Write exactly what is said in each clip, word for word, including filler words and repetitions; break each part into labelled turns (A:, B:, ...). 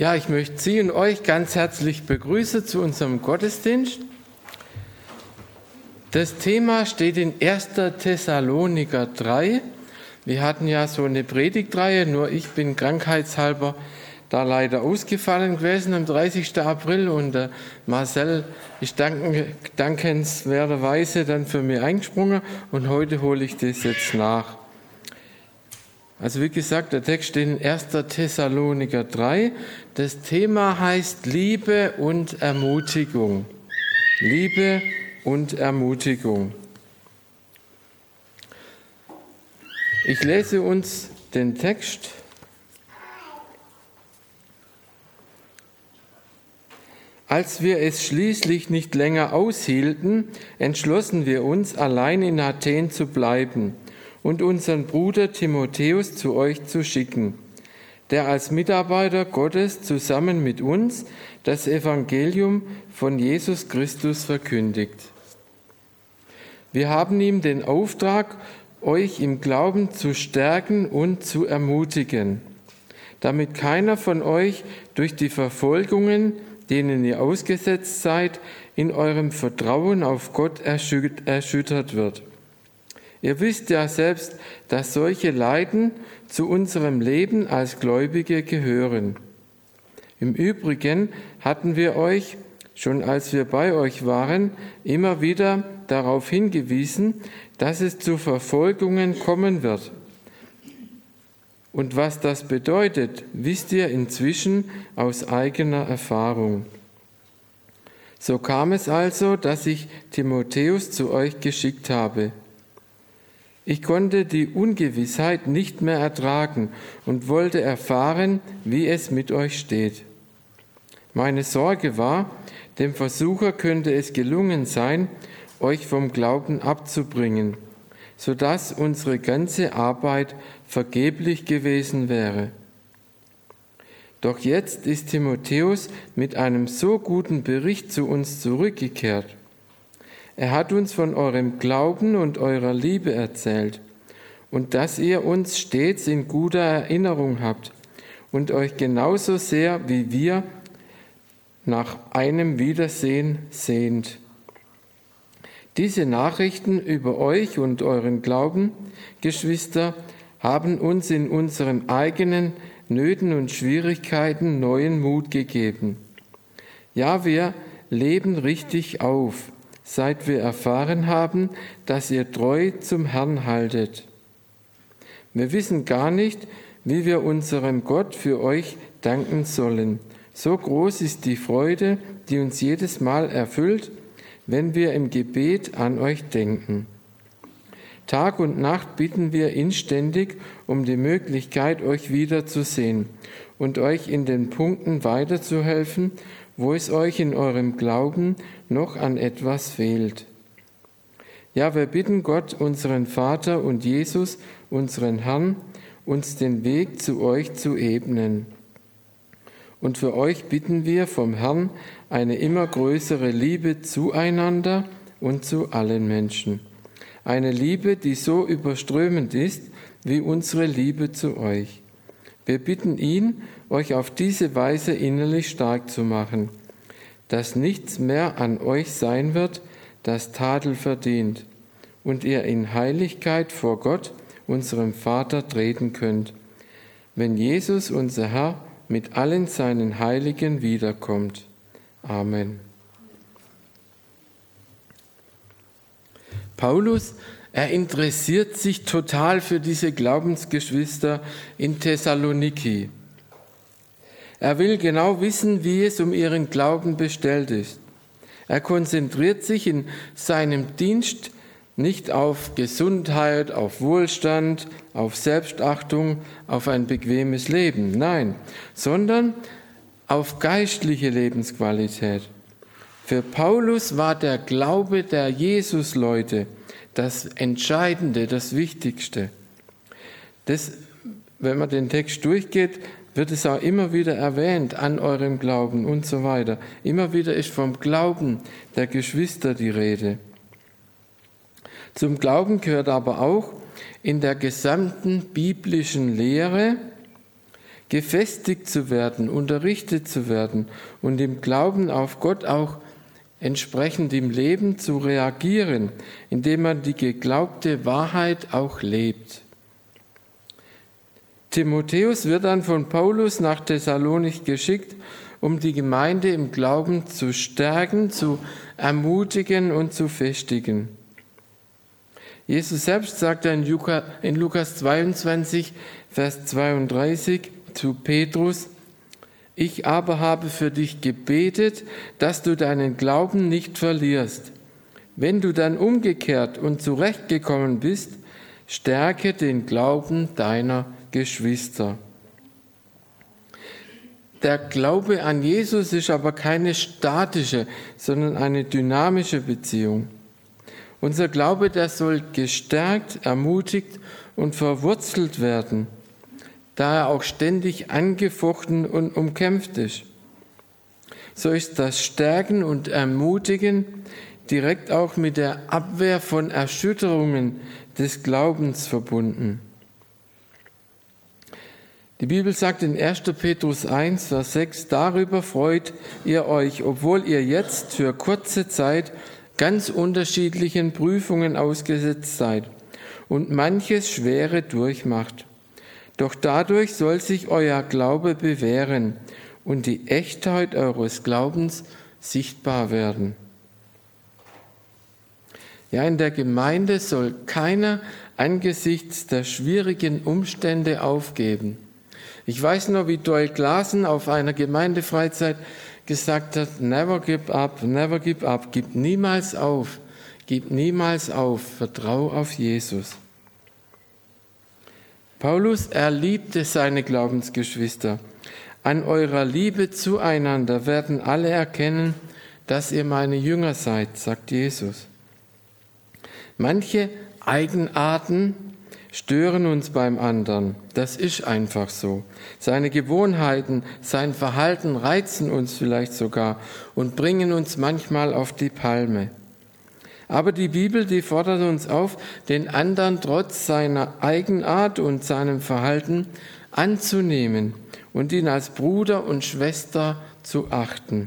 A: Ja, ich möchte Sie und euch ganz herzlich begrüßen zu unserem Gottesdienst. Das Thema steht in erster Thessaloniker drei. Wir hatten ja so eine Predigtreihe, nur ich bin krankheitshalber da leider ausgefallen gewesen am dreißigsten April und äh, Marcel ist danken, dankenswerterweise dann für mich eingesprungen und heute hole ich das jetzt nach. Also wie gesagt, der Text steht in erster Thessaloniker drei. Das Thema heißt Liebe und Ermutigung. Liebe und Ermutigung. Ich lese uns den Text. Als wir es schließlich nicht länger aushielten, entschlossen wir uns, allein in Athen zu bleiben und unseren Bruder Timotheus zu euch zu schicken, der als Mitarbeiter Gottes zusammen mit uns das Evangelium von Jesus Christus verkündigt. Wir haben ihm den Auftrag, euch im Glauben zu stärken und zu ermutigen, damit keiner von euch durch die Verfolgungen, denen ihr ausgesetzt seid, in eurem Vertrauen auf Gott erschüttert wird. Ihr wisst ja selbst, dass solche Leiden zu unserem Leben als Gläubige gehören. Im Übrigen hatten wir euch, schon als wir bei euch waren, immer wieder darauf hingewiesen, dass es zu Verfolgungen kommen wird. Und was das bedeutet, wisst ihr inzwischen aus eigener Erfahrung. So kam es also, dass ich Timotheus zu euch geschickt habe. Ich konnte die Ungewissheit nicht mehr ertragen und wollte erfahren, wie es mit euch steht. Meine Sorge war, dem Versucher könnte es gelungen sein, euch vom Glauben abzubringen, sodass unsere ganze Arbeit vergeblich gewesen wäre. Doch jetzt ist Timotheus mit einem so guten Bericht zu uns zurückgekehrt. Er hat uns von eurem Glauben und eurer Liebe erzählt und dass ihr uns stets in guter Erinnerung habt und euch genauso sehr wie wir nach einem Wiedersehen sehnt. Diese Nachrichten über euch und euren Glauben, Geschwister, haben uns in unseren eigenen Nöten und Schwierigkeiten neuen Mut gegeben. Ja, wir leben richtig auf, seit wir erfahren haben, dass ihr treu zum Herrn haltet. Wir wissen gar nicht, wie wir unserem Gott für euch danken sollen. So groß ist die Freude, die uns jedes Mal erfüllt, wenn wir im Gebet an euch denken. Tag und Nacht bitten wir inständig um die Möglichkeit, euch wiederzusehen und euch in den Punkten weiterzuhelfen, wo es euch in eurem Glauben noch an etwas fehlt. Ja, wir bitten Gott, unseren Vater und Jesus, unseren Herrn, uns den Weg zu euch zu ebnen. Und für euch bitten wir vom Herrn eine immer größere Liebe zueinander und zu allen Menschen. Eine Liebe, die so überströmend ist wie unsere Liebe zu euch. Wir bitten ihn, euch auf diese Weise innerlich stark zu machen, dass nichts mehr an euch sein wird, das Tadel verdient, und ihr in Heiligkeit vor Gott, unserem Vater, treten könnt, wenn Jesus, unser Herr, mit allen seinen Heiligen wiederkommt. Amen. Paulus, er interessiert sich total für diese Glaubensgeschwister in Thessaloniki. Er will genau wissen, wie es um ihren Glauben bestellt ist. Er konzentriert sich in seinem Dienst nicht auf Gesundheit, auf Wohlstand, auf Selbstachtung, auf ein bequemes Leben, nein, sondern auf geistliche Lebensqualität. Für Paulus war der Glaube der Jesusleute das Entscheidende, das Wichtigste. Das, wenn man den Text durchgeht, wird es auch immer wieder erwähnt, an eurem Glauben und so weiter. Immer wieder ist vom Glauben der Geschwister die Rede. Zum Glauben gehört aber auch, in der gesamten biblischen Lehre gefestigt zu werden, unterrichtet zu werden und im Glauben auf Gott auch entsprechend im Leben zu reagieren, indem man die geglaubte Wahrheit auch lebt. Timotheus wird dann von Paulus nach Thessalonich geschickt, um die Gemeinde im Glauben zu stärken, zu ermutigen und zu festigen. Jesus selbst sagt in Lukas zweiundzwanzig, Vers zweiunddreißig zu Petrus: Ich aber habe für dich gebetet, dass du deinen Glauben nicht verlierst. Wenn du dann umgekehrt und zurechtgekommen bist, stärke den Glauben deiner Geschwister. Der Glaube an Jesus ist aber keine statische, sondern eine dynamische Beziehung. Unser Glaube, der soll gestärkt, ermutigt und verwurzelt werden, da er auch ständig angefochten und umkämpft ist. So ist das Stärken und Ermutigen direkt auch mit der Abwehr von Erschütterungen des Glaubens verbunden. Die Bibel sagt in erster Petrus eins, Vers sechs, darüber freut ihr euch, obwohl ihr jetzt für kurze Zeit ganz unterschiedlichen Prüfungen ausgesetzt seid und manches Schwere durchmacht. Doch dadurch soll sich euer Glaube bewähren und die Echtheit eures Glaubens sichtbar werden. Ja, in der Gemeinde soll keiner angesichts der schwierigen Umstände aufgeben. Ich weiß noch, wie Doyle Glasen auf einer Gemeindefreizeit gesagt hat, never give up, never give up, gib niemals auf, gib niemals auf, vertrau auf Jesus. Paulus, er liebte seine Glaubensgeschwister. An eurer Liebe zueinander werden alle erkennen, dass ihr meine Jünger seid, sagt Jesus. Manche Eigenarten stören uns beim anderen. Das ist einfach so. Seine Gewohnheiten, sein Verhalten reizen uns vielleicht sogar und bringen uns manchmal auf die Palme. Aber die Bibel, die fordert uns auf, den anderen trotz seiner Eigenart und seinem Verhalten anzunehmen und ihn als Bruder und Schwester zu achten.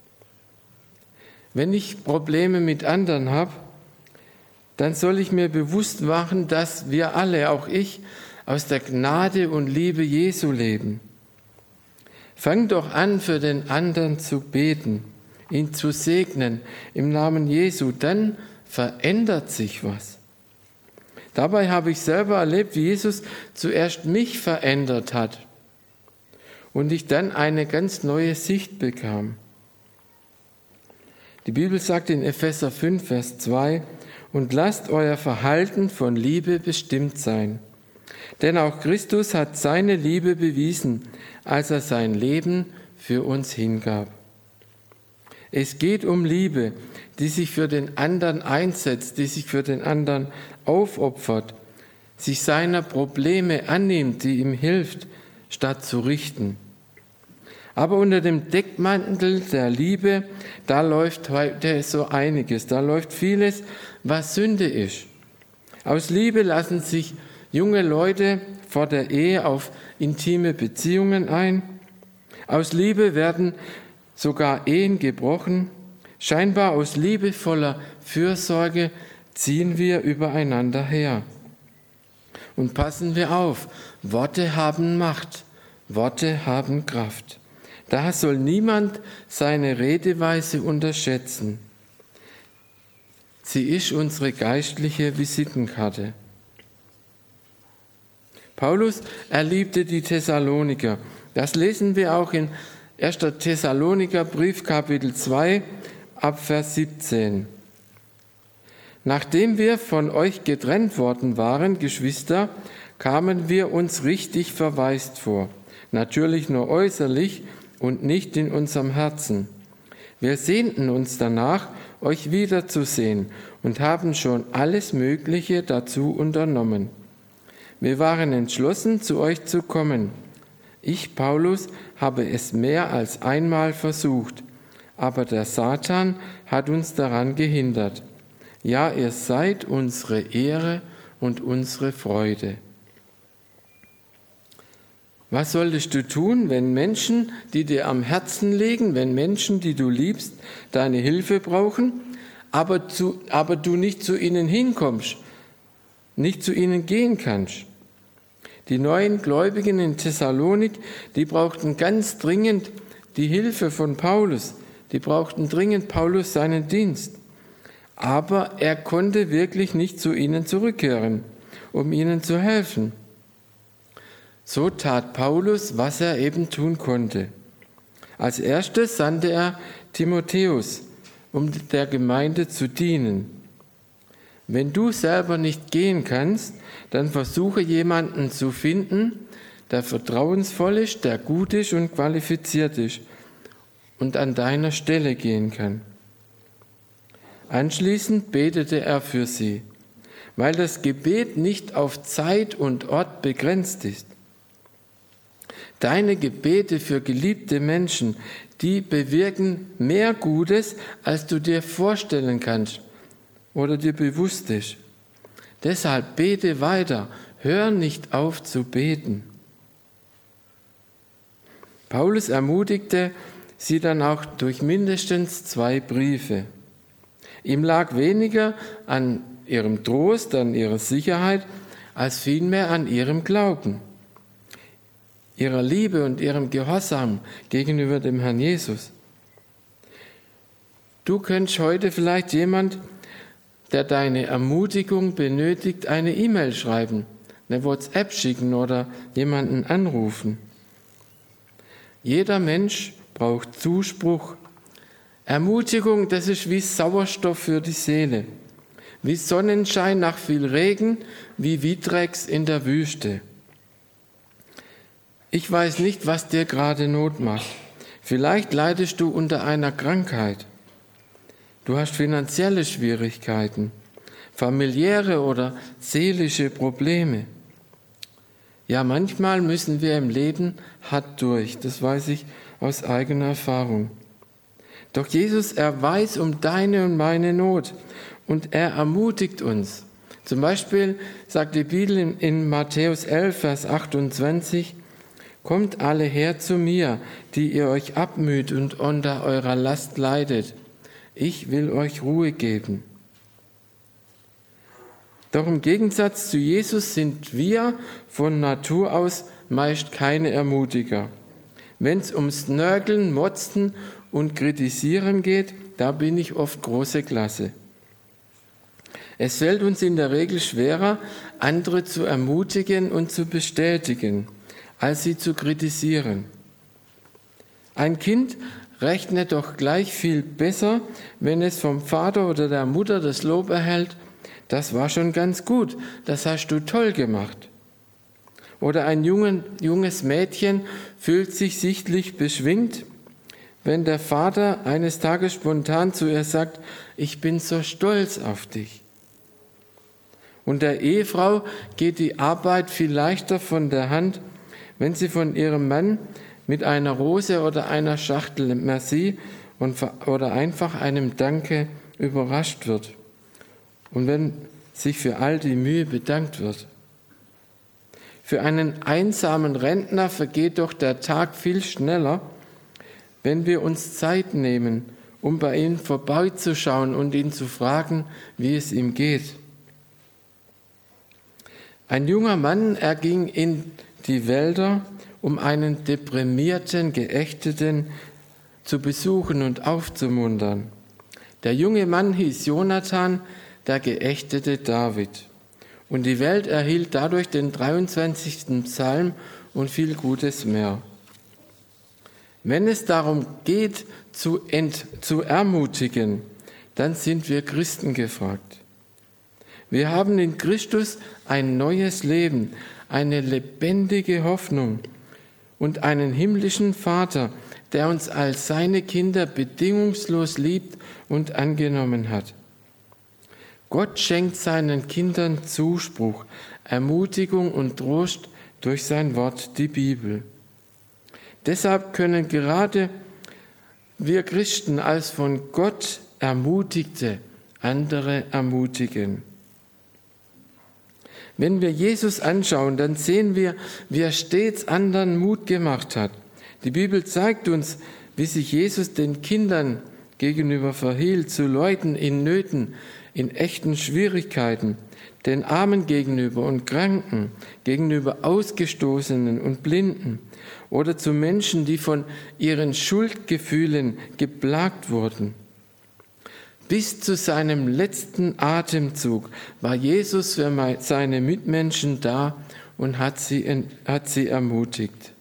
A: Wenn ich Probleme mit anderen habe, dann soll ich mir bewusst machen, dass wir alle, auch ich, aus der Gnade und Liebe Jesu leben. Fang doch an, für den anderen zu beten, ihn zu segnen im Namen Jesu, dann verändert sich was. Dabei habe ich selber erlebt, wie Jesus zuerst mich verändert hat und ich dann eine ganz neue Sicht bekam. Die Bibel sagt in Epheser fünf, Vers zwei, und lasst euer Verhalten von Liebe bestimmt sein. Denn auch Christus hat seine Liebe bewiesen, als er sein Leben für uns hingab. Es geht um Liebe, die sich für den anderen einsetzt, die sich für den anderen aufopfert, sich seiner Probleme annimmt, die ihm hilft, statt zu richten. Aber unter dem Deckmantel der Liebe, da läuft heute so einiges, da läuft vieles, was Sünde ist. Aus Liebe lassen sich junge Leute vor der Ehe auf intime Beziehungen ein. Aus Liebe werden sogar Ehen gebrochen. Scheinbar aus liebevoller Fürsorge ziehen wir übereinander her. Und passen wir auf, Worte haben Macht, Worte haben Kraft. Da soll niemand seine Redeweise unterschätzen. Sie ist unsere geistliche Visitenkarte. Paulus, er liebte die Thessaloniker. Das lesen wir auch in erster Thessaloniker Brief, Kapitel zwei, ab Vers siebzehn. Nachdem wir von euch getrennt worden waren, Geschwister, kamen wir uns richtig verwaist vor. Natürlich nur äußerlich und nicht in unserem Herzen. Wir sehnten uns danach, euch wiederzusehen und haben schon alles Mögliche dazu unternommen. Wir waren entschlossen, zu euch zu kommen. Ich, Paulus, habe es mehr als einmal versucht, aber der Satan hat uns daran gehindert. Ja, ihr seid unsere Ehre und unsere Freude. Was solltest du tun, wenn Menschen, die dir am Herzen liegen, wenn Menschen, die du liebst, deine Hilfe brauchen, aber, zu, aber du nicht zu ihnen hinkommst, nicht zu ihnen gehen kannst? Die neuen Gläubigen in Thessalonik, die brauchten ganz dringend die Hilfe von Paulus. Die brauchten dringend Paulus seinen Dienst. Aber er konnte wirklich nicht zu ihnen zurückkehren, um ihnen zu helfen. So tat Paulus, was er eben tun konnte. Als erstes sandte er Timotheus, um der Gemeinde zu dienen. Wenn du selber nicht gehen kannst, dann versuche jemanden zu finden, der vertrauensvoll ist, der gut ist und qualifiziert ist und an deiner Stelle gehen kann. Anschließend betete er für sie, weil das Gebet nicht auf Zeit und Ort begrenzt ist. Deine Gebete für geliebte Menschen, die bewirken mehr Gutes, als du dir vorstellen kannst oder dir bewusst ist. Deshalb bete weiter, hör nicht auf zu beten. Paulus ermutigte sie dann auch durch mindestens zwei Briefe. Ihm lag weniger an ihrem Trost, an ihrer Sicherheit, als vielmehr an ihrem Glauben, ihrer Liebe und ihrem Gehorsam gegenüber dem Herrn Jesus. Du könntest heute vielleicht jemand, der deine Ermutigung benötigt, eine E-Mail schreiben, eine WhatsApp schicken oder jemanden anrufen. Jeder Mensch braucht Zuspruch. Ermutigung, das ist wie Sauerstoff für die Seele, wie Sonnenschein nach viel Regen, wie Witrex in der Wüste. Ich weiß nicht, was dir gerade Not macht. Vielleicht leidest du unter einer Krankheit. Du hast finanzielle Schwierigkeiten, familiäre oder seelische Probleme. Ja, manchmal müssen wir im Leben hart durch, das weiß ich aus eigener Erfahrung. Doch Jesus, er weiß um deine und meine Not und er ermutigt uns. Zum Beispiel sagt die Bibel in, in Matthäus elf, Vers achtundzwanzig, kommt alle her zu mir, die ihr euch abmüht und unter eurer Last leidet. Ich will euch Ruhe geben. Doch im Gegensatz zu Jesus sind wir von Natur aus meist keine Ermutiger. Wenn es ums Nörgeln, Motzen und Kritisieren geht, da bin ich oft große Klasse. Es fällt uns in der Regel schwerer, andere zu ermutigen und zu bestätigen, als sie zu kritisieren. Ein Kind rechnet doch gleich viel besser, wenn es vom Vater oder der Mutter das Lob erhält, das war schon ganz gut, das hast du toll gemacht. Oder ein jungen, junges Mädchen fühlt sich sichtlich beschwingt, wenn der Vater eines Tages spontan zu ihr sagt, ich bin so stolz auf dich. Und der Ehefrau geht die Arbeit viel leichter von der Hand, wenn sie von ihrem Mann mit einer Rose oder einer Schachtel Merci und, oder einfach einem Danke überrascht wird. Und wenn sich für all die Mühe bedankt wird. Für einen einsamen Rentner vergeht doch der Tag viel schneller, wenn wir uns Zeit nehmen, um bei ihm vorbeizuschauen und ihn zu fragen, wie es ihm geht. Ein junger Mann, er ging in die Wälder, um einen deprimierten Geächteten zu besuchen und aufzumuntern. Der junge Mann hieß Jonathan, der Geächtete David. Und die Welt erhielt dadurch den dreiundzwanzigsten Psalm und viel Gutes mehr. Wenn es darum geht, zu, ent, zu ermutigen, dann sind wir Christen gefragt. Wir haben in Christus ein neues Leben, eine lebendige Hoffnung und einen himmlischen Vater, der uns als seine Kinder bedingungslos liebt und angenommen hat. Gott schenkt seinen Kindern Zuspruch, Ermutigung und Trost durch sein Wort, die Bibel. Deshalb können gerade wir Christen als von Gott Ermutigte andere ermutigen. Wenn wir Jesus anschauen, dann sehen wir, wie er stets anderen Mut gemacht hat. Die Bibel zeigt uns, wie sich Jesus den Kindern gegenüber verhielt, zu Leuten in Nöten, in echten Schwierigkeiten, den Armen gegenüber und Kranken, gegenüber Ausgestoßenen und Blinden oder zu Menschen, die von ihren Schuldgefühlen geplagt wurden. Bis zu seinem letzten Atemzug war Jesus für seine Mitmenschen da und hat sie, hat sie ermutigt.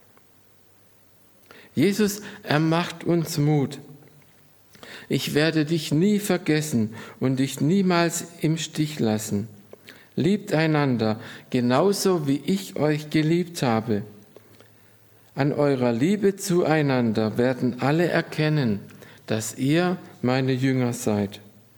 A: Jesus, er macht uns Mut. Ich werde dich nie vergessen und dich niemals im Stich lassen. Liebt einander, genauso wie ich euch geliebt habe. An eurer Liebe zueinander werden alle erkennen, dass ihr meine Jünger seid.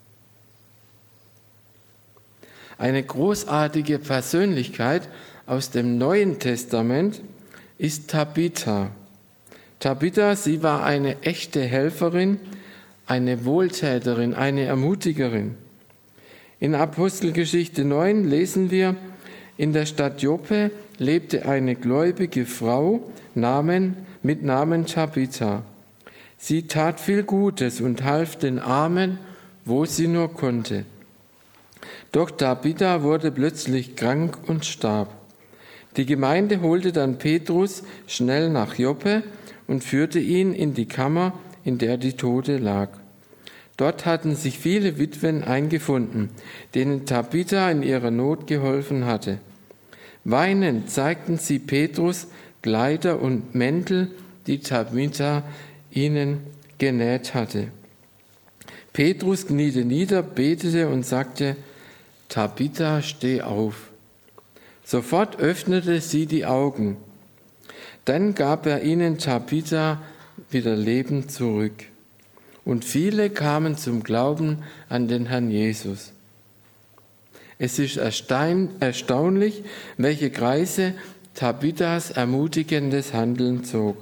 A: Eine großartige Persönlichkeit aus dem Neuen Testament ist Tabitha. Tabitha, sie war eine echte Helferin, eine Wohltäterin, eine Ermutigerin. In Apostelgeschichte neun lesen wir, in der Stadt Joppe lebte eine gläubige Frau Namen, mit Namen Tabitha. Sie tat viel Gutes und half den Armen, wo sie nur konnte. Doch Tabitha wurde plötzlich krank und starb. Die Gemeinde holte dann Petrus schnell nach Joppe und führte ihn in die Kammer, in der die Tote lag. Dort hatten sich viele Witwen eingefunden, denen Tabitha in ihrer Not geholfen hatte. Weinend zeigten sie Petrus Kleider und Mäntel, die Tabitha ihnen genäht hatte. Petrus kniete nieder, betete und sagte, Tabitha, steh auf. Sofort öffnete sie die Augen. Dann gab er ihnen Tabitha wieder Leben zurück. Und viele kamen zum Glauben an den Herrn Jesus. Es ist erstaunlich, welche Kreise Tabithas ermutigendes Handeln zog.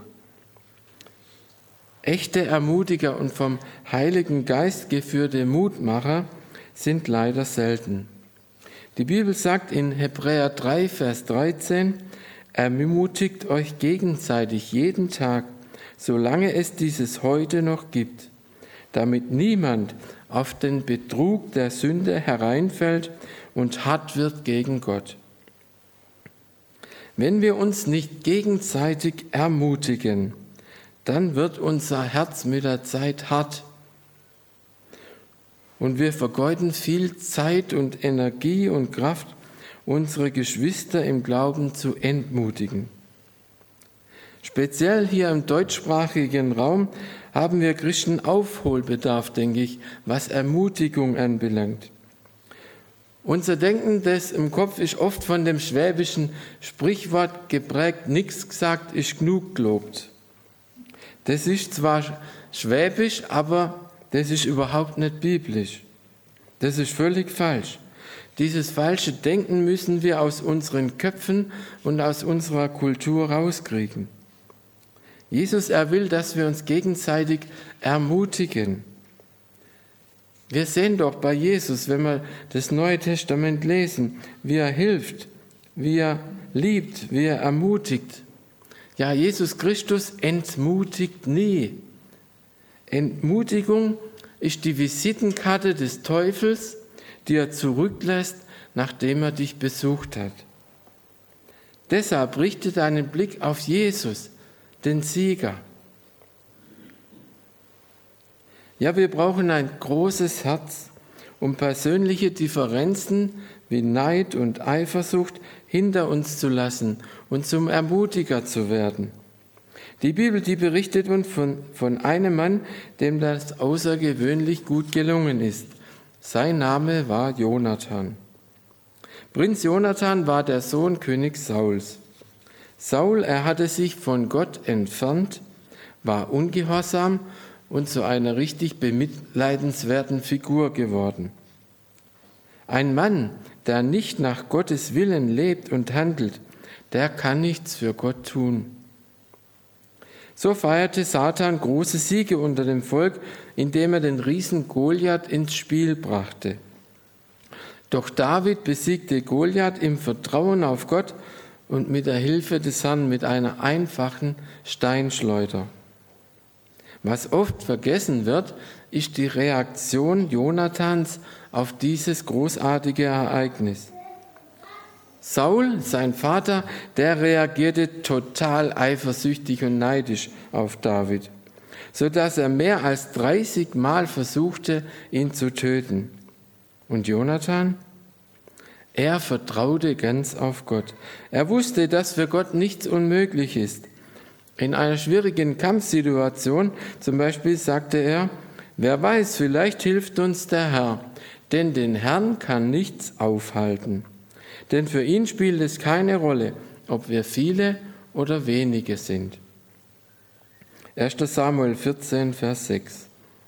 A: Echte Ermutiger und vom Heiligen Geist geführte Mutmacher sind leider selten. Die Bibel sagt in Hebräer drei, Vers dreizehn, ermutigt euch gegenseitig jeden Tag, solange es dieses heute noch gibt, damit niemand auf den Betrug der Sünde hereinfällt und hart wird gegen Gott. Wenn wir uns nicht gegenseitig ermutigen, dann wird unser Herz mit der Zeit hart. Und wir vergeuden viel Zeit und Energie und Kraft, unsere Geschwister im Glauben zu entmutigen. Speziell hier im deutschsprachigen Raum haben wir Christen Aufholbedarf, denke ich, was Ermutigung anbelangt. Unser Denken, das im Kopf ist oft von dem schwäbischen Sprichwort geprägt, nichts gesagt ist genug gelobt. Das ist zwar schwäbisch, aber das ist überhaupt nicht biblisch. Das ist völlig falsch. Dieses falsche Denken müssen wir aus unseren Köpfen und aus unserer Kultur rauskriegen. Jesus, er will, dass wir uns gegenseitig ermutigen. Wir sehen doch bei Jesus, wenn wir das Neue Testament lesen, wie er hilft, wie er liebt, wie er ermutigt. Ja, Jesus Christus entmutigt nie. Entmutigung ist die Visitenkarte des Teufels, die er zurücklässt, nachdem er dich besucht hat. Deshalb richte deinen Blick auf Jesus, den Sieger. Ja, wir brauchen ein großes Herz, um persönliche Differenzen wie Neid und Eifersucht hinter uns zu lassen und zum Ermutiger zu werden. Die Bibel, die berichtet uns von, von einem Mann, dem das außergewöhnlich gut gelungen ist. Sein Name war Jonathan. Prinz Jonathan war der Sohn König Sauls. Saul, er hatte sich von Gott entfernt, war ungehorsam und zu einer richtig bemitleidenswerten Figur geworden. Ein Mann, der nicht nach Gottes Willen lebt und handelt, der kann nichts für Gott tun. So feierte Satan große Siege unter dem Volk, indem er den Riesen Goliath ins Spiel brachte. Doch David besiegte Goliath im Vertrauen auf Gott und mit der Hilfe des Herrn mit einer einfachen Steinschleuder. Was oft vergessen wird, ist die Reaktion Jonathans auf dieses großartige Ereignis. Saul, sein Vater, der reagierte total eifersüchtig und neidisch auf David, sodass er mehr als dreißig Mal versuchte, ihn zu töten. Und Jonathan? Er vertraute ganz auf Gott. Er wusste, dass für Gott nichts unmöglich ist. In einer schwierigen Kampfsituation zum Beispiel sagte er, wer weiß, vielleicht hilft uns der Herr, denn den Herrn kann nichts aufhalten. Denn für ihn spielt es keine Rolle, ob wir viele oder wenige sind. erster Samuel vierzehn, Vers sechs.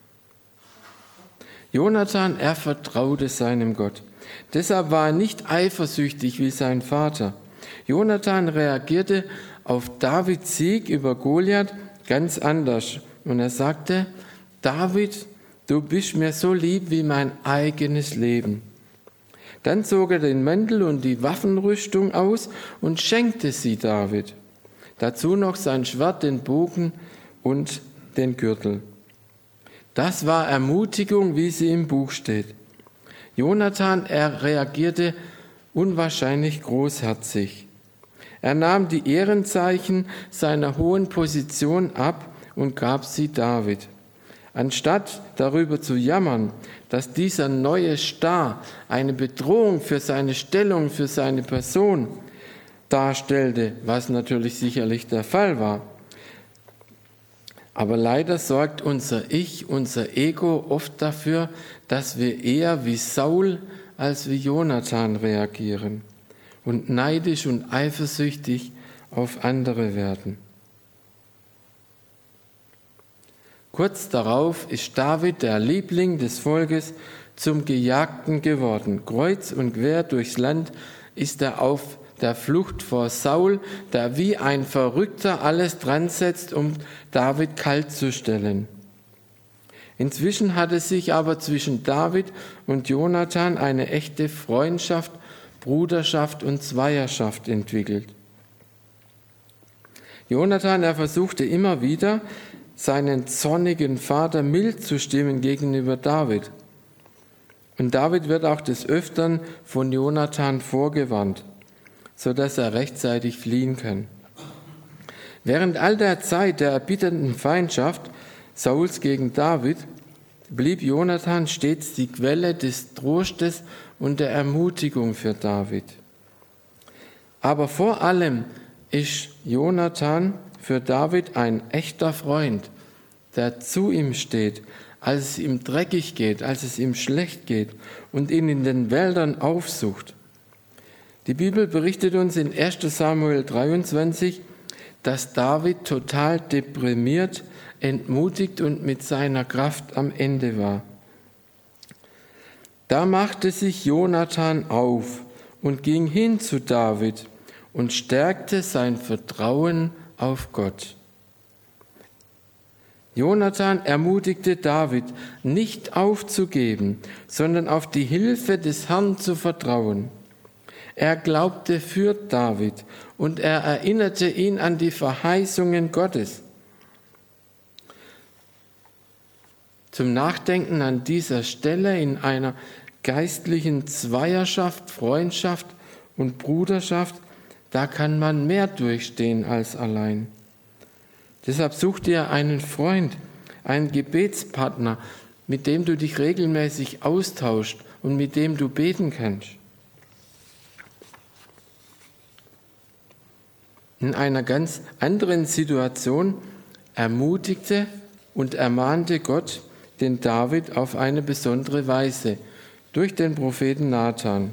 A: Jonathan, er vertraute seinem Gott. Deshalb war er nicht eifersüchtig wie sein Vater. Jonathan reagierte auf Davids Sieg über Goliath ganz anders. Und er sagte, David, du bist mir so lieb wie mein eigenes Leben. Dann zog er den Mantel und die Waffenrüstung aus und schenkte sie David. Dazu noch sein Schwert, den Bogen und den Gürtel. Das war Ermutigung, wie sie im Buch steht. Jonathan, er reagierte unwahrscheinlich großherzig. Er nahm die Ehrenzeichen seiner hohen Position ab und gab sie David. Anstatt darüber zu jammern, dass dieser neue Star eine Bedrohung für seine Stellung, für seine Person darstellte, was natürlich sicherlich der Fall war. Aber leider sorgt unser Ich, unser Ego oft dafür, dass wir eher wie Saul als wie Jonathan reagieren und neidisch und eifersüchtig auf andere werden. Kurz darauf ist David, der Liebling des Volkes, zum Gejagten geworden. Kreuz und quer durchs Land ist er auf der Flucht vor Saul, der wie ein Verrückter alles dran setzt, um David kalt zu stellen. Inzwischen hatte sich aber zwischen David und Jonathan eine echte Freundschaft, Bruderschaft und Zweierschaft entwickelt. Jonathan, er versuchte immer wieder, seinen zornigen Vater mild zu stimmen gegenüber David. Und David wird auch des Öfteren von Jonathan vorgewarnt, sodass er rechtzeitig fliehen kann. Während all der Zeit der erbitterten Feindschaft Sauls gegen David blieb Jonathan stets die Quelle des Trostes und der Ermutigung für David. Aber vor allem ist Jonathan für David ein echter Freund, der zu ihm steht, als es ihm dreckig geht, als es ihm schlecht geht und ihn in den Wäldern aufsucht. Die Bibel berichtet uns in erster Samuel dreiundzwanzig, dass David total deprimiert, entmutigt und mit seiner Kraft am Ende war. Da machte sich Jonathan auf und ging hin zu David und stärkte sein Vertrauen auf Gott. Jonathan ermutigte David, nicht aufzugeben, sondern auf die Hilfe des Herrn zu vertrauen. Er glaubte für David und er erinnerte ihn an die Verheißungen Gottes. Zum Nachdenken an dieser Stelle in einer geistlichen Zweierschaft, Freundschaft und Bruderschaft, da kann man mehr durchstehen als allein. Deshalb such dir einen Freund, einen Gebetspartner, mit dem du dich regelmäßig austauschst und mit dem du beten kannst. In einer ganz anderen Situation ermutigte und ermahnte Gott den David auf eine besondere Weise durch den Propheten Nathan.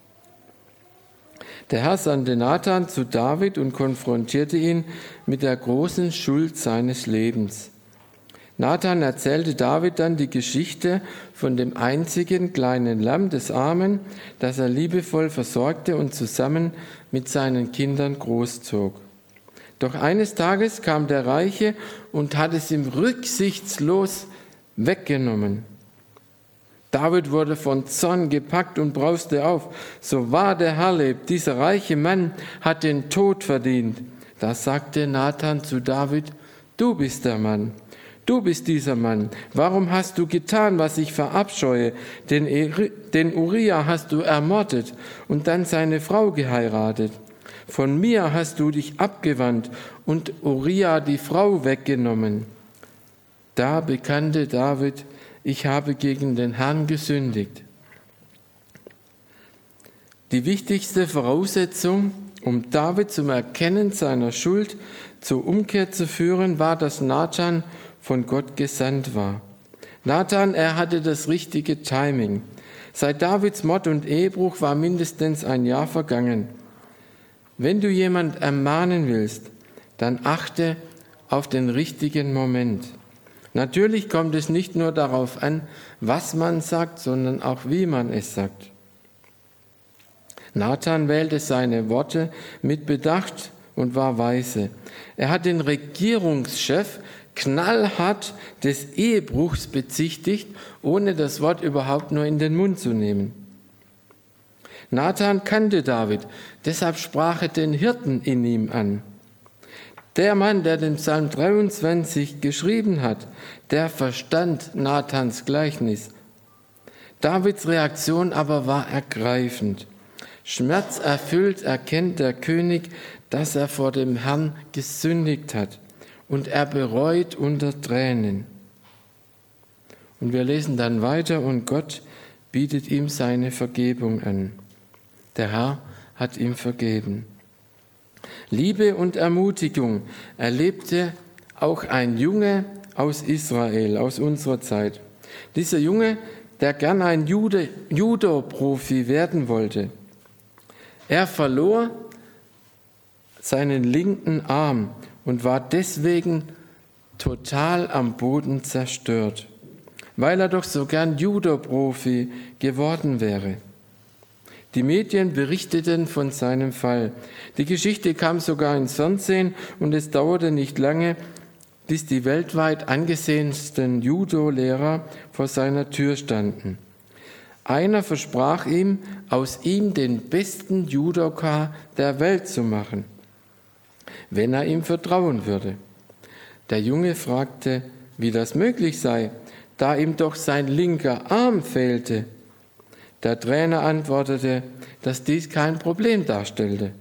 A: Der Herr sandte Nathan zu David und konfrontierte ihn mit der großen Schuld seines Lebens. Nathan erzählte David dann die Geschichte von dem einzigen kleinen Lamm des Armen, das er liebevoll versorgte und zusammen mit seinen Kindern großzog. Doch eines Tages kam der Reiche und hat es ihm rücksichtslos weggenommen. David wurde von Zorn gepackt und brauste auf. So wahr der Herr lebt, dieser reiche Mann hat den Tod verdient. Da sagte Nathan zu David: Du bist der Mann, du bist dieser Mann. Warum hast du getan, was ich verabscheue? Den, den Uriah hast du ermordet und dann seine Frau geheiratet. Von mir hast du dich abgewandt und Uriah die Frau weggenommen. Da bekannte David: Ich habe gegen den Herrn gesündigt. Die wichtigste Voraussetzung, um David zum Erkennen seiner Schuld zur Umkehr zu führen, war, dass Nathan von Gott gesandt war. Nathan, er hatte das richtige Timing. Seit Davids Mord und Ehebruch war mindestens ein Jahr vergangen. Wenn du jemand ermahnen willst, dann achte auf den richtigen Moment. Natürlich kommt es nicht nur darauf an, was man sagt, sondern auch wie man es sagt. Nathan wählte seine Worte mit Bedacht und war weise. Er hat den Regierungschef knallhart des Ehebruchs bezichtigt, ohne das Wort überhaupt nur in den Mund zu nehmen. Nathan kannte David, deshalb sprach er den Hirten in ihm an. Der Mann, der den Psalm dreiundzwanzig geschrieben hat, der verstand Nathans Gleichnis. Davids Reaktion aber war ergreifend. Schmerzerfüllt erkennt der König, dass er vor dem Herrn gesündigt hat, und er bereut unter Tränen. Und wir lesen dann weiter: Und Gott bietet ihm seine Vergebung an. Der Herr hat ihm vergeben. Liebe und Ermutigung erlebte auch ein Junge aus Israel, aus unserer Zeit. Dieser Junge, der gern ein Jude, Judo-Profi werden wollte. Er verlor seinen linken Arm und war deswegen total am Boden zerstört, weil er doch so gern Judo-Profi geworden wäre. Die Medien berichteten von seinem Fall. Die Geschichte kam sogar ins Fernsehen und es dauerte nicht lange, bis die weltweit angesehensten Judo-Lehrer vor seiner Tür standen. Einer versprach ihm, aus ihm den besten Judoka der Welt zu machen, wenn er ihm vertrauen würde. Der Junge fragte, wie das möglich sei, da ihm doch sein linker Arm fehlte. Der Trainer antwortete, dass dies kein Problem darstellte.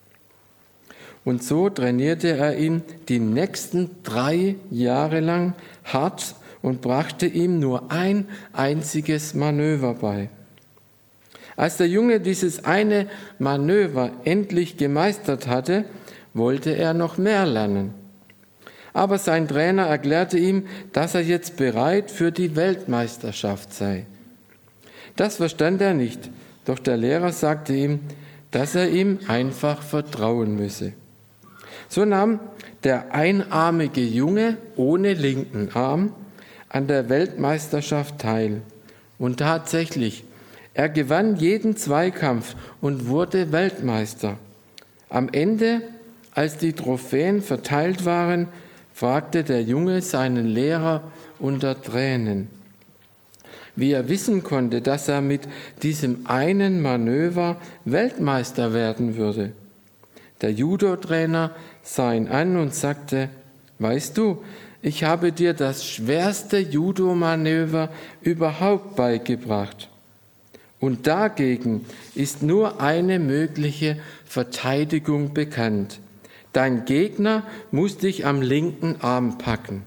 A: Und so trainierte er ihn die nächsten drei Jahre lang hart und brachte ihm nur ein einziges Manöver bei. Als der Junge dieses eine Manöver endlich gemeistert hatte, wollte er noch mehr lernen. Aber sein Trainer erklärte ihm, dass er jetzt bereit für die Weltmeisterschaft sei. Das verstand er nicht, doch der Lehrer sagte ihm, dass er ihm einfach vertrauen müsse. So nahm der einarmige Junge ohne linken Arm an der Weltmeisterschaft teil. Und tatsächlich, er gewann jeden Zweikampf und wurde Weltmeister. Am Ende, als die Trophäen verteilt waren, fragte der Junge seinen Lehrer unter Tränen, wie er wissen konnte, dass er mit diesem einen Manöver Weltmeister werden würde. Der Judo-Trainer sah ihn an und sagte, weißt du, ich habe dir das schwerste Judo-Manöver überhaupt beigebracht. Und dagegen ist nur eine mögliche Verteidigung bekannt. Dein Gegner muss dich am linken Arm packen.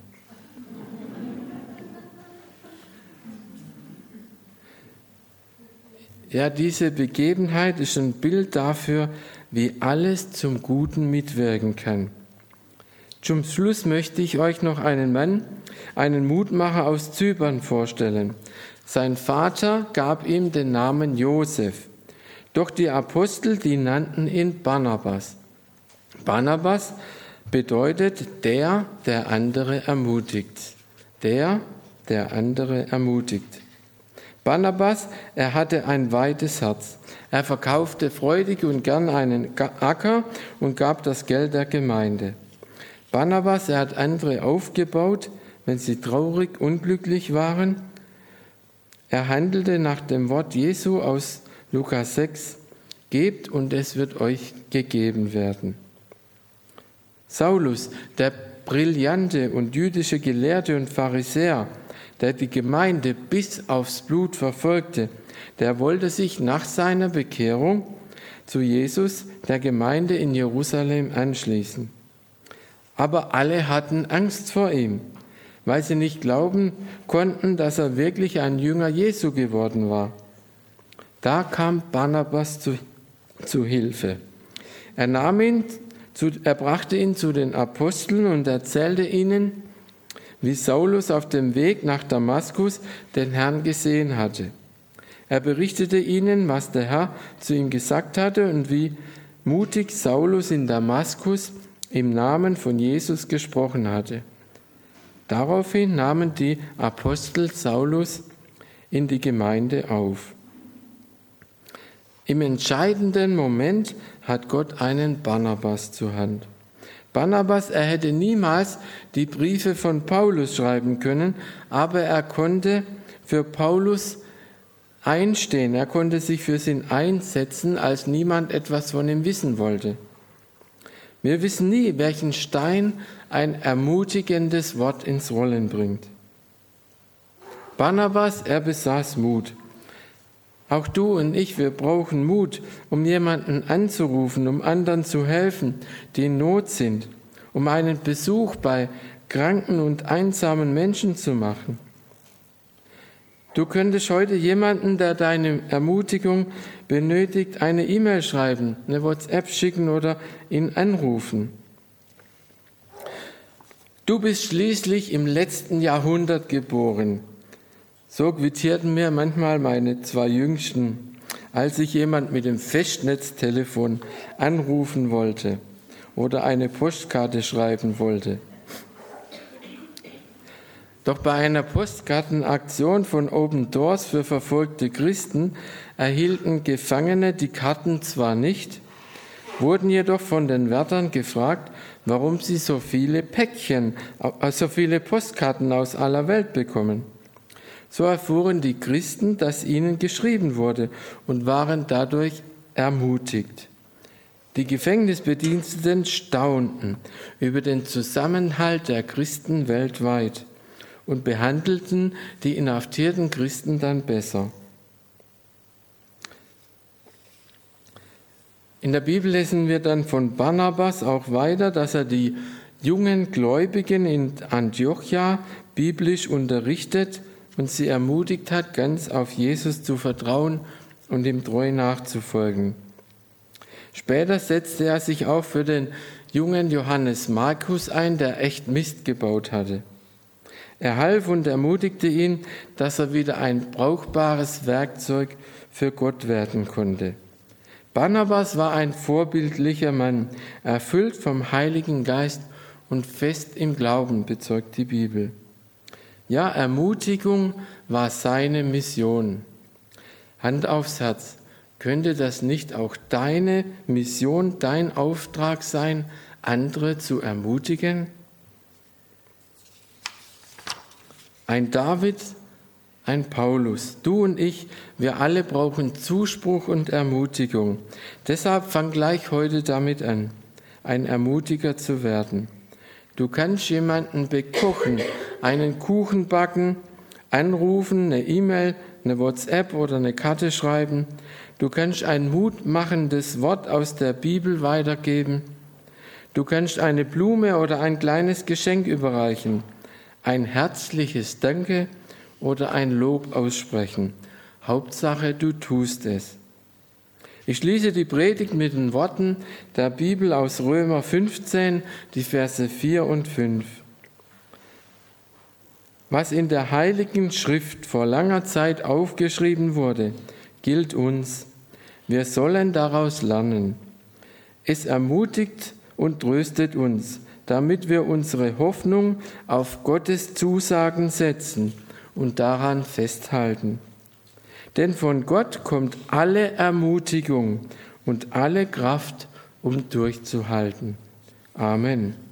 A: Ja, diese Begebenheit ist ein Bild dafür, wie alles zum Guten mitwirken kann. Zum Schluss möchte ich euch noch einen Mann, einen Mutmacher aus Zypern vorstellen. Sein Vater gab ihm den Namen Josef, doch die Apostel, die nannten ihn Barnabas. Barnabas bedeutet der, der andere ermutigt. Der, der andere ermutigt. Barnabas, er hatte ein weites Herz. Er verkaufte freudig und gern einen Acker und gab das Geld der Gemeinde. Barnabas, er hat andere aufgebaut, wenn sie traurig, unglücklich waren. Er handelte nach dem Wort Jesu aus Lukas sechs, gebt und es wird euch gegeben werden. Saulus, der brillante und jüdische Gelehrte und Pharisäer, der die Gemeinde bis aufs Blut verfolgte, der wollte sich nach seiner Bekehrung zu Jesus der Gemeinde in Jerusalem anschließen. Aber alle hatten Angst vor ihm, weil sie nicht glauben konnten, dass er wirklich ein Jünger Jesu geworden war. Da kam Barnabas zu, zu Hilfe. Er nahm ihn, zu, er brachte ihn zu den Aposteln und erzählte ihnen, wie Saulus auf dem Weg nach Damaskus den Herrn gesehen hatte. Er berichtete ihnen, was der Herr zu ihm gesagt hatte und wie mutig Saulus in Damaskus im Namen von Jesus gesprochen hatte. Daraufhin nahmen die Apostel Saulus in die Gemeinde auf. Im entscheidenden Moment hat Gott einen Barnabas zur Hand. Barnabas, er hätte niemals die Briefe von Paulus schreiben können, aber er konnte für Paulus einstehen, er konnte sich für ihn einsetzen, als niemand etwas von ihm wissen wollte. Wir wissen nie, welchen Stein ein ermutigendes Wort ins Rollen bringt. Barnabas, er besaß Mut. Auch du und ich, wir brauchen Mut, um jemanden anzurufen, um anderen zu helfen, die in Not sind, um einen Besuch bei kranken und einsamen Menschen zu machen. Du könntest heute jemanden, der deine Ermutigung benötigt, eine E-Mail schreiben, eine WhatsApp schicken oder ihn anrufen. Du bist schließlich im letzten Jahrhundert geboren. So quittierten mir manchmal meine zwei Jüngsten, als ich jemand mit dem Festnetztelefon anrufen wollte oder eine Postkarte schreiben wollte. Doch bei einer Postkartenaktion von Open Doors für verfolgte Christen erhielten Gefangene die Karten zwar nicht, wurden jedoch von den Wärtern gefragt, warum sie so viele Päckchen, so viele Postkarten aus aller Welt bekommen. So erfuhren die Christen, dass ihnen geschrieben wurde und waren dadurch ermutigt. Die Gefängnisbediensteten staunten über den Zusammenhalt der Christen weltweit und behandelten die inhaftierten Christen dann besser. In der Bibel lesen wir dann von Barnabas auch weiter, dass er die jungen Gläubigen in Antiochia biblisch unterrichtet und sie ermutigt hat, ganz auf Jesus zu vertrauen und ihm treu nachzufolgen. Später setzte er sich auch für den jungen Johannes Markus ein, der echt Mist gebaut hatte. Er half und ermutigte ihn, dass er wieder ein brauchbares Werkzeug für Gott werden konnte. Barnabas war ein vorbildlicher Mann, erfüllt vom Heiligen Geist und fest im Glauben, bezeugt die Bibel. Ja, Ermutigung war seine Mission. Hand aufs Herz, könnte das nicht auch deine Mission, dein Auftrag sein, andere zu ermutigen? Ein David, ein Paulus, du und ich, wir alle brauchen Zuspruch und Ermutigung. Deshalb fang gleich heute damit an, ein Ermutiger zu werden. Du kannst jemanden bekochen, einen Kuchen backen, anrufen, eine E-Mail, eine WhatsApp oder eine Karte schreiben. Du kannst ein mutmachendes Wort aus der Bibel weitergeben. Du kannst eine Blume oder ein kleines Geschenk überreichen, ein herzliches Danke oder ein Lob aussprechen. Hauptsache, du tust es. Ich schließe die Predigt mit den Worten der Bibel aus Römer fünfzehn, die Verse vier und fünf. Was in der Heiligen Schrift vor langer Zeit aufgeschrieben wurde, gilt uns. Wir sollen daraus lernen. Es ermutigt und tröstet uns, damit wir unsere Hoffnung auf Gottes Zusagen setzen und daran festhalten. Denn von Gott kommt alle Ermutigung und alle Kraft, um durchzuhalten. Amen.